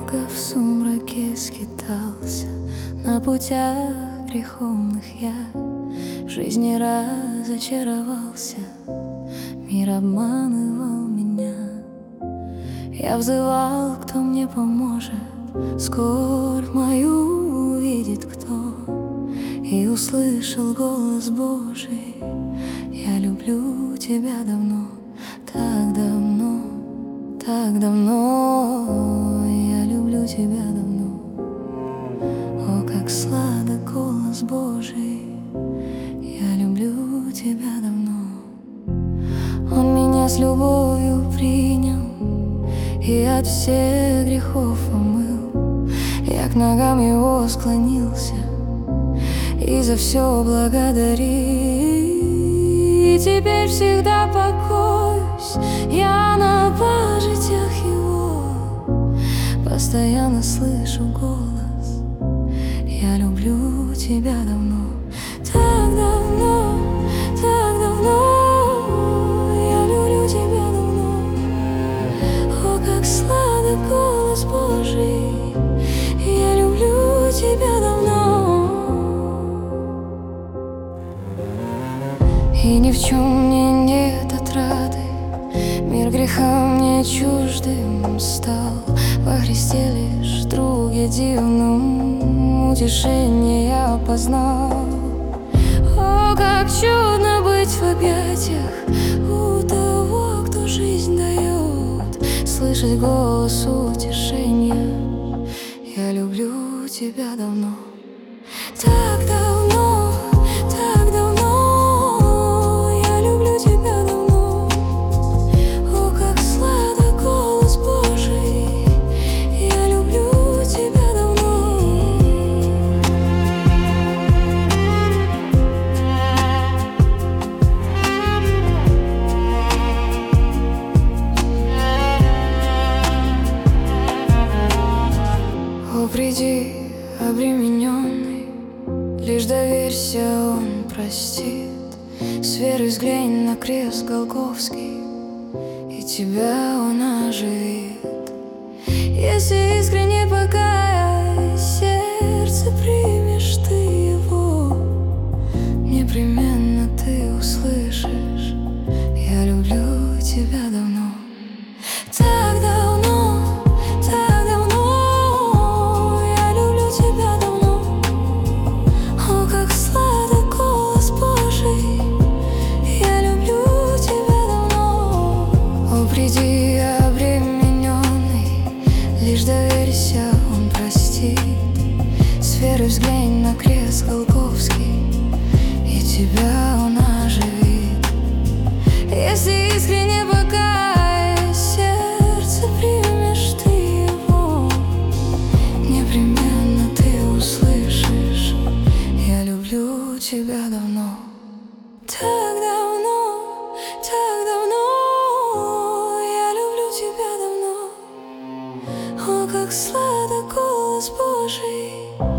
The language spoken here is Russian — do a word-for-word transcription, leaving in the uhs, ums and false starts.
долго в сумраке скитался, на путях греховных я в жизни разочаровался. Мир обманывал меня. Я взывал, кто мне поможет, скорбь мою увидит кто. И услышал голос Божий: я люблю тебя давно, так давно, так давно. Я люблю тебя давно. О, как сладок голос Божий: я люблю тебя давно. Он меня с любовью принял и от всех грехов омыл. Я к ногам его склонился и за все благодарил. И теперь всегда покоюсь я на пажитях его. Постоянно слышу голос: я люблю тебя давно, так давно, так давно. Я люблю тебя давно. О, как сладок голос Божий: я люблю тебя давно. И ни в чем мне нет отрады, мир греха мне чуждым стал. Во Христе лишь друг едином утешение я познал. О, как чудно быть в объятиях у того, кто жизнь дает, слышать голос утешения: я люблю тебя давно, так давно, так давно. Я люблю тебя давно. О, как сладок голос Божий: я люблю тебя давно. О, приди, обремененный, лишь доверься, он простит. С верой взглянь на крест Голгофский, и тебя он оживит. Если искренне покаясь, сердце примешь ты его, непременно ты услышишь: я люблю тебя давно, так давно, так давно. Я люблю тебя давно. О, как сладок голос Божий: я люблю тебя давно. О, приди, обремененный, лишь доверься, он простит. С верой взглянь на крест Голгофский, и тебя он оживит. Если искренне покаясь, сердце примешь ты его, непременно ты услышишь: я люблю тебя давно, так давно, так давно. Я люблю тебя давно. О, как сладок голос Божий: